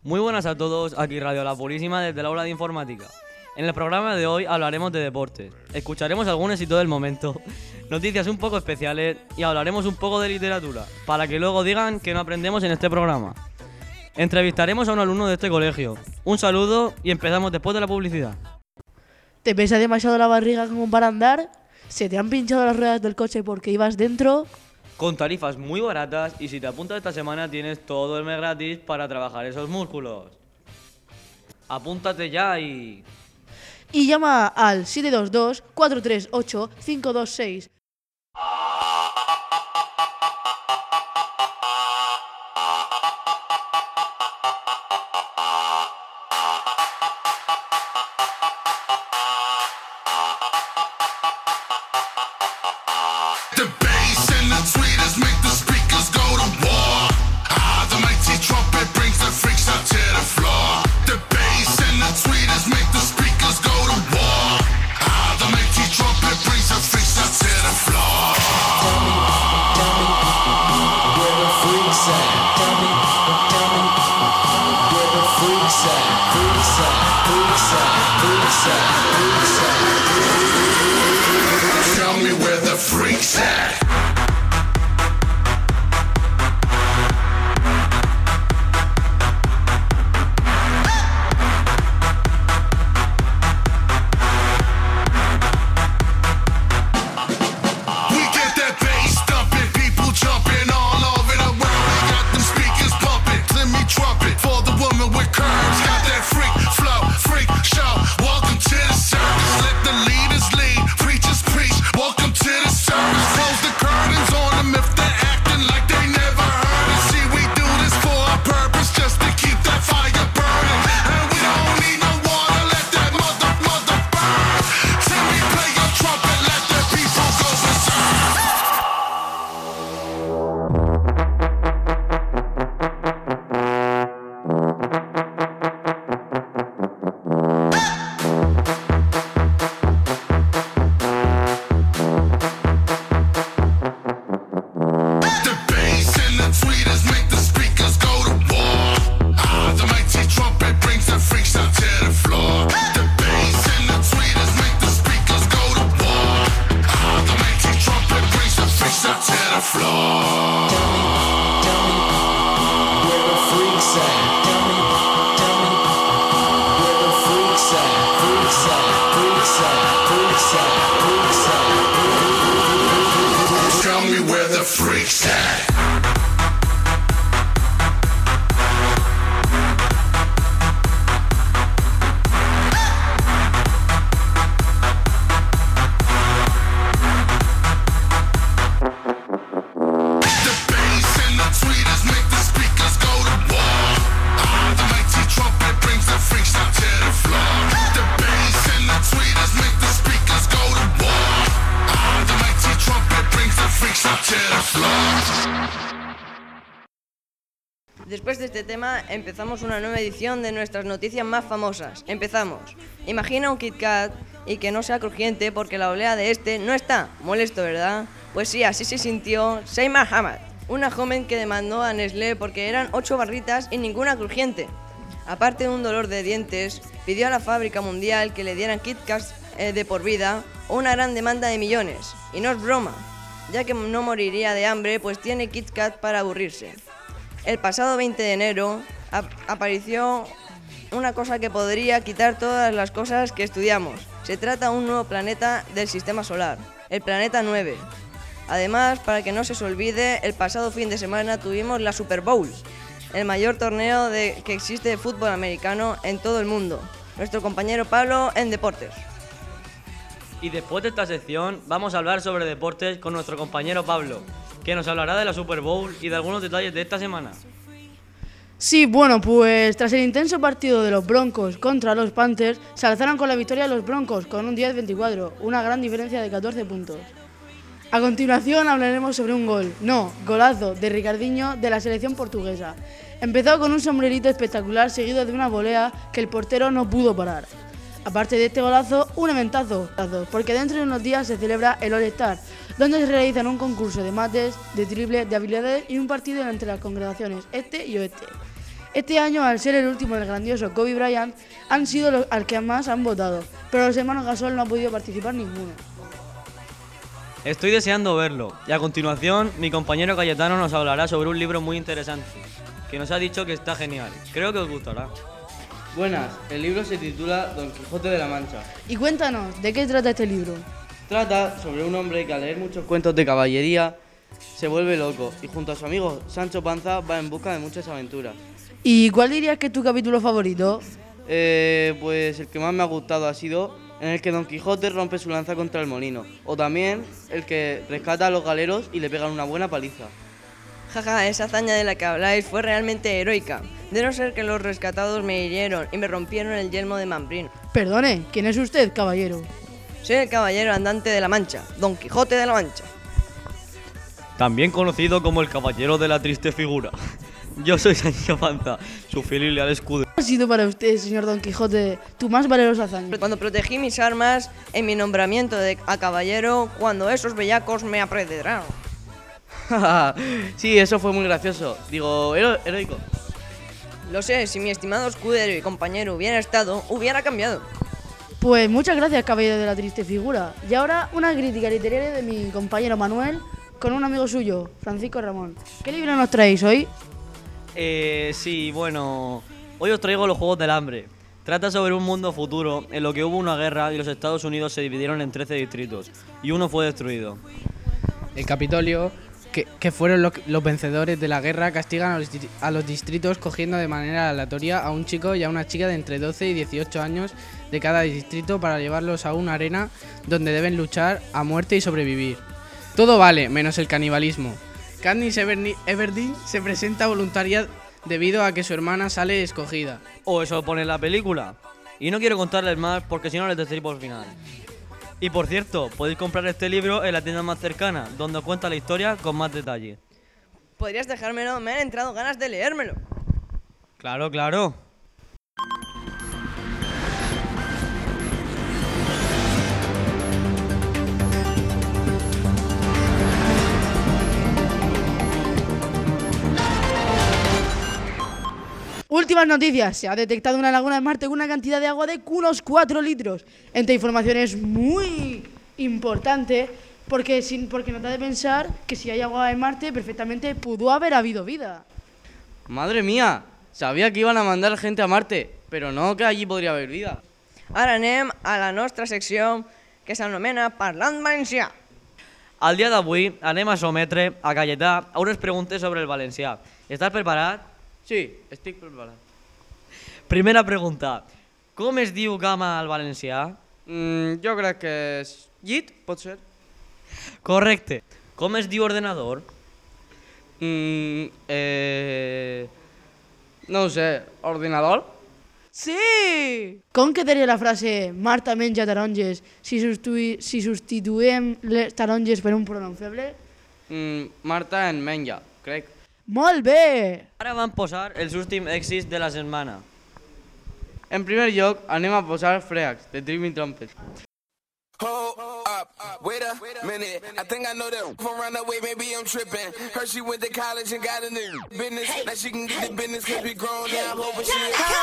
Muy buenas a todos, aquí Radio La Purísima desde el aula de informática. En el programa de hoy hablaremos de deportes, escucharemos algún éxito del momento, noticias un poco especiales y hablaremos un poco de literatura, para que luego digan que no aprendemos en este programa. Entrevistaremos a un alumno de este colegio. Un saludo y empezamos después de la publicidad. ¿Te pesa demasiado la barriga como para andar? ¿Se te han pinchado las ruedas del coche porque ibas dentro? Con tarifas muy baratas y si te apuntas esta semana tienes todo el mes gratis para trabajar esos músculos. Apúntate ya y llama al 722-438-526. The bass and the tweeters make the speakers go to war. Ah, the mighty trumpet brings the freaks out to the floor. The bass and the tweeters make the speakers go to war. Ah, the mighty trumpet brings the freaks out to the floor. Tell me where the freaks at. Tell me where the freaks at. Freaks at, freaks at, freaks at, freaks at. Tell me where the freaks at. We get that bass thumping, people jumping all over the world. We got them speakers pumping, let me trumpet for the woman with curves. Got that freak flow, freak show. Welcome to the service, let the leaders lead, preachers preach. Welcome to the service, close the curtains on them if they're acting like they never heard it. See, we do this for a purpose, just to keep that fire burning. And we don't need no water, let that mother burn. Timmy, play your trumpet, let the people go berserk. The bass and the tweeters make the speakers go to war. Ah, the mighty trumpet brings the freaks out to the floor. The bass and the tweeters make the speakers go to war. Ah, the mighty trumpet brings the freaks out to the floor. Tell me where the freaks at. Tell me where the freaks at. Freaks at, freaks at, freaks at, freaks at. Tell me where the freaks at. The bass and the tweeters make the speakers go to war. Ah, the mighty trumpet brings the freaks out to the floor. The bass and the tweeters make the speakers go to war. Ah, the mighty trumpet brings the freaks out to the floor. Después de este tema empezamos una nueva edición de nuestras noticias más famosas. Empezamos. Imagina un Kit Kat y que no sea crujiente porque la olea de este no está. Molesto, ¿verdad? Pues sí, así se sintió Seymour Hamad, una joven que demandó a Nestlé porque eran 8 barritas y ninguna crujiente. Aparte de un dolor de dientes, pidió a la fábrica mundial que le dieran Kit Kats de por vida o una gran demanda de millones. Y no es broma, ya que no moriría de hambre pues tiene Kit Kat para aburrirse. El pasado 20 de enero apareció una cosa que podría quitar todas las cosas que estudiamos. Se trata de un nuevo planeta del sistema solar, el planeta 9. Además, para que no se os olvide, el pasado fin de semana tuvimos la Super Bowl, el mayor torneo que existe de fútbol americano en todo el mundo. Nuestro compañero Pablo en deportes. Y después de esta sección vamos a hablar sobre deportes con nuestro compañero Pablo, que nos hablará de la Super Bowl y de algunos detalles de esta semana. Sí, bueno, pues tras el intenso partido de los Broncos contra los Panthers, se alzaron con la victoria los Broncos con un 10-24, una gran diferencia de 14 puntos. A continuación hablaremos sobre un golazo de Ricardinho de la selección portuguesa. Empezó con un sombrerito espectacular seguido de una volea que el portero no pudo parar. Aparte de este golazo, un eventazo, porque dentro de unos días se celebra el All-Star, donde se realizan un concurso de mates, de triple, de habilidades y un partido entre las congregaciones este y oeste. Este año, al ser el último del grandioso Kobe Bryant, han sido los al que más han votado, pero los hermanos Gasol no han podido participar ninguno. Estoy deseando verlo. Y a continuación, mi compañero Cayetano nos hablará sobre un libro muy interesante, que nos ha dicho que está genial. Creo que os gustará. Buenas, el libro se titula Don Quijote de la Mancha. Y cuéntanos, ¿de qué trata este libro? Trata sobre un hombre que al leer muchos cuentos de caballería se vuelve loco y junto a su amigo Sancho Panza va en busca de muchas aventuras. ¿Y cuál dirías que es tu capítulo favorito? Pues el que más me ha gustado ha sido en el que Don Quijote rompe su lanza contra el molino, o también el que rescata a los galeros y le pegan una buena paliza. Jaja, esa hazaña de la que habláis fue realmente heroica, de no ser que los rescatados me hirieron y me rompieron el yelmo de Mambrino. Perdone, ¿quién es usted, caballero? Soy el caballero andante de la Mancha, Don Quijote de la Mancha. También conocido como el caballero de la triste figura. Yo soy Sancho Panza, su fiel y leal escudero. ¿Qué ha sido para usted, señor Don Quijote, tu más valerosa hazaña? Cuando protegí mis armas en mi nombramiento a caballero, cuando esos bellacos me apedrearon. Sí, eso fue muy gracioso. Digo, heroico. Lo sé, si mi estimado escudero y compañero hubiera estado, hubiera cambiado. Pues muchas gracias, caballero de la triste figura. Y ahora una crítica literaria de mi compañero Manuel con un amigo suyo, Francisco Ramón. ¿Qué libro nos traéis hoy? Sí, bueno, hoy os traigo Los Juegos del Hambre. Trata sobre un mundo futuro en lo que hubo una guerra y los Estados Unidos se dividieron en 13 distritos y uno fue destruido. El Capitolio, que fueron los vencedores de la guerra, castigan a los distritos cogiendo de manera aleatoria a un chico y a una chica de entre 12 y 18 años de cada distrito para llevarlos a una arena donde deben luchar a muerte y sobrevivir. Todo vale, menos el canibalismo. Katniss Everdeen se presenta voluntaria debido a que su hermana sale escogida. O eso pone en la película. Y no quiero contarles más porque si no les destripo el final. Y por cierto, podéis comprar este libro en la tienda más cercana, donde os cuenta la historia con más detalle. ¿Podrías dejármelo? Me han entrado ganas de leérmelo. Claro, claro. Últimas noticias. Se ha detectado una laguna en Marte con una cantidad de agua de unos 4 litros. Esta información es muy importante porque nos da de pensar que si hay agua en Marte, perfectamente pudo haber habido vida. Madre mía, sabía que iban a mandar gente a Marte, però no que allí podria haver vida. Ara anem a la nostra secció que s'anomena Parlant Valencià. Al dia d'avui anem a sometre a Cayetà a unes preguntes sobre el valencià. Estàs preparat? Sí, estic preparat. Primera pregunta. Com es diu cama al valencià? Jo crec que és llit, pot ser? Correcte. Com es diu ordenador? No ho sé, ordinador? ¡Sí! ¿Con qué sería la frase Marta menja taronges si substituïm les taronges per un pronom feble? Marta en menja, crec. Molt bé! Ara vam posar els últims èxits de la setmana. En primer lloc, anem a posar Freaks, de Dreaming Trumpet. Hold up, wait a minute. I think I know that from Runaway, maybe I'm tripping. Heard she went to college and got a new business. Now she can get the business cause we grown down, hoping she Wait a minute,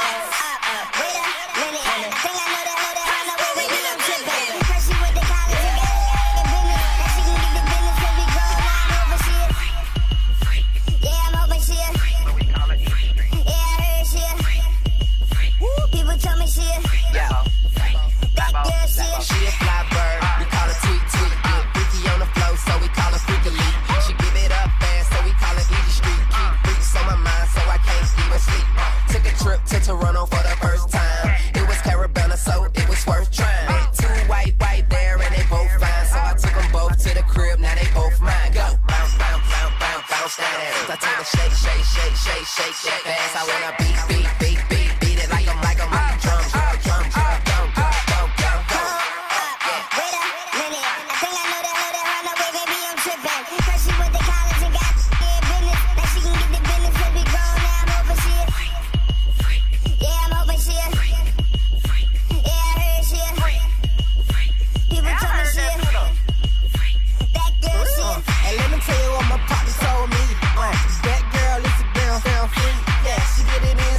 I think I know that Runaway, maybe I'm tripping. Heard she went to college and got a business. Now she can get the business cause we grown down, hoping she yeah, I'm hoping she yeah, I heard she people tell me she that girl she a fly bird. We call her tweet tweet. Get freaky on the flow, so we call her freakily. She give it up fast, so we call her easy street. Keep freaks on my mind, so I can't even sleep. Took a trip to Toronto for the first time. It was Carabana, so it was worth trying. Met two white there, and they both fine. So I took them both to the crib, now they both mine. Go bounce, bounce, bounce, bounce, bounce that ass. I told her shake, shake, shake, shake, shake, shake fast. I wanna beat it like I'm drums, drums, drums. Get it in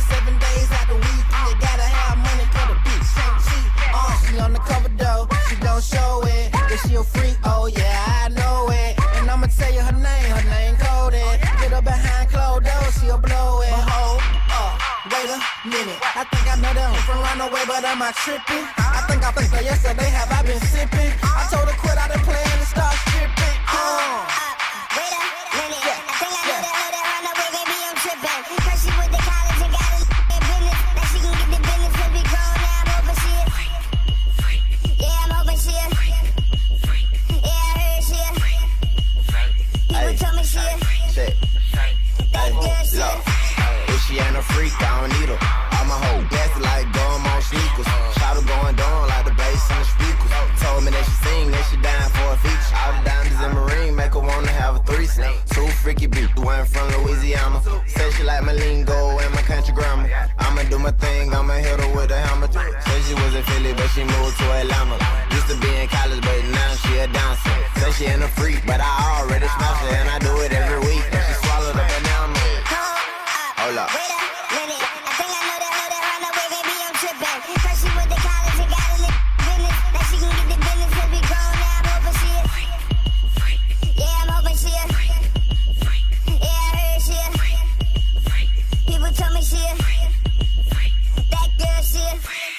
minute. I think I know them from Runaway, but am I tripping? I think yesterday have I been sipping? I told her quit out and play and start stripping. Wait a minute. I think I know that runaway, baby, I'm tripping. First she went to college and got a business. Now she can get the business and be grown. Now I'm hoping she is. Yeah, I'm hoping she is. Yeah, I heard she is. People told me she is. Shit. That girl she Look, is. if she ain't a freak, I don't need her. All my whole gassy like gum on sneakers. Shout her going down like the bass in the speakers. Told me that she sing, that she dying for a feature. All the diamonds in Marine make her wanna have a threesome. Two freaky bitch, one from Louisiana. Say she like my lingo and my country grammar. I'ma do my thing, I'ma hit her with a hammer. Say she was in Philly, but she moved to Atlanta. Used to be in college, but now she a dancer. Say she ain't a freak, but I already smashed her, and I do it every week. And she swallowed a banana. Hold up. Wait a minute. I think I know that runaway, baby, I'm tripping. First she went to college and got a business. Now she can get the business and be grown. Now I'm hoping she is. Yeah, I'm hoping she is. Yeah, I heard she is. People told me she is. That girl she is.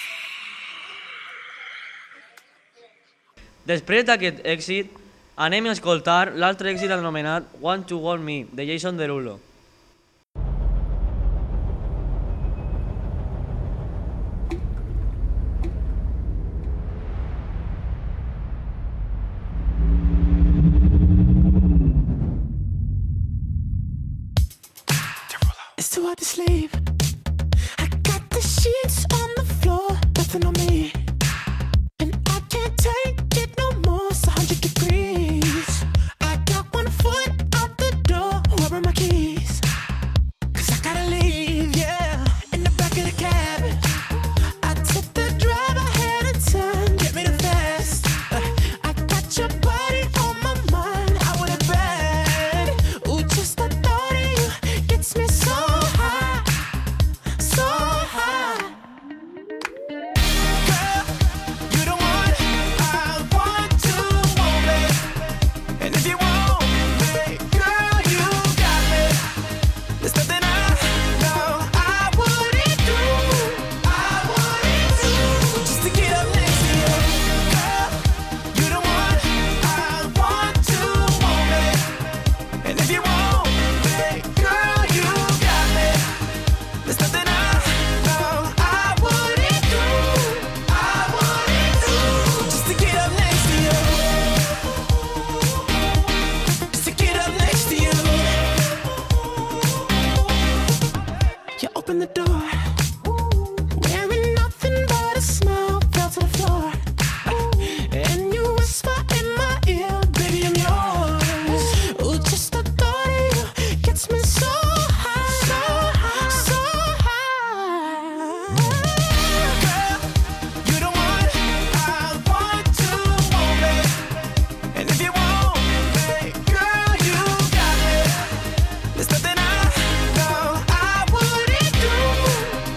Després d'aquest èxit, anem a escoltar l'altre èxit anomenat Want to Want Me, de Jason Derulo. It's too hard to sleep. I got the sheets on the floor, nothing on me. And I can't take it no more, it's 100 degrees. I got 1 foot out the door, where are my keys? 'Cause I gotta leave, yeah. In the back of the cab, I took the drive, I had a turn, get me the fast. I got your body on my mind, I want it bad. Ooh, just the thought of you gets me so high, so high. Girl, you the one I want to want me. And if you want me, girl, you got me. There's nothing I know I wouldn't do, just to get up next to you. Girl, you the one I want to want me. And if you want me, girl, you got me. There's nothing I know I wouldn't do, just to get up next to you. Just to get up next to you. You open the door, wearing nothing but a smile, fell to the floor. And you whisper in my ear, baby, I'm yours. Ooh, just the thought of you gets me so high, so high, so high. Girl, you the one I want to want me. And if you want me, girl, you got me. There's nothing I know I wouldn't do,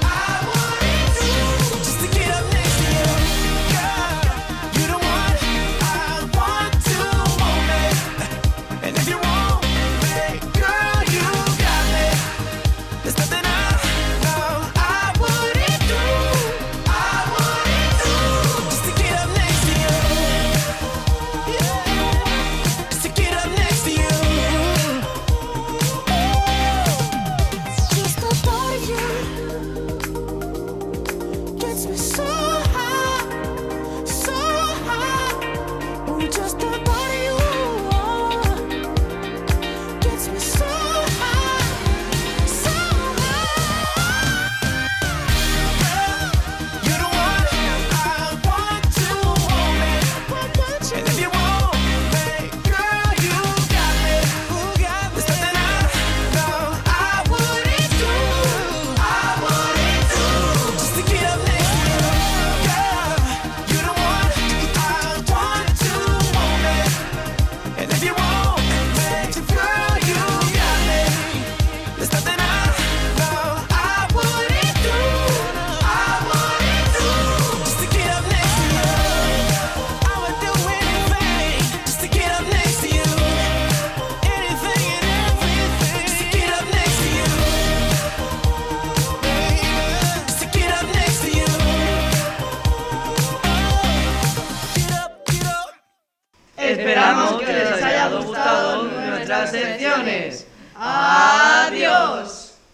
Esperamos que les haya gustado nuestras secciones. ¡Adiós!